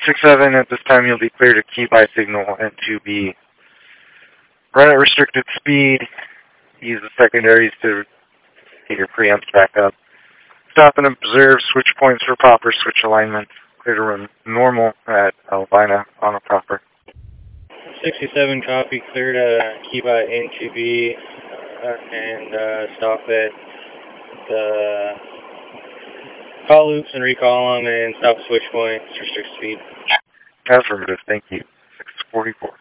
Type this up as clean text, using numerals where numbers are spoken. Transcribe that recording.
667, at this time you'll be cleared to key by signal N2B. Run at restricted speed. Use the secondaries to get your preamps back up. Stop and observe switch points for proper switch alignment. Clear to run normal at Albina on a proper. 67 copy, clear to key by N2B and stop at the call loops and recall them and stop switch points, restrict speed. Affirmative, thank you. 644.